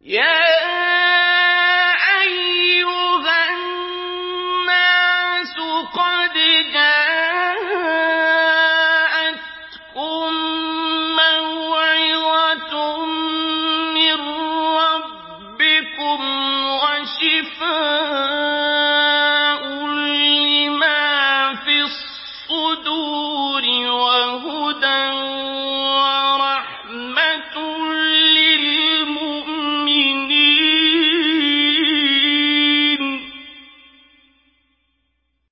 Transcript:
يا أيها الناس قد جاءتكم موعظة من ربكم وشفاء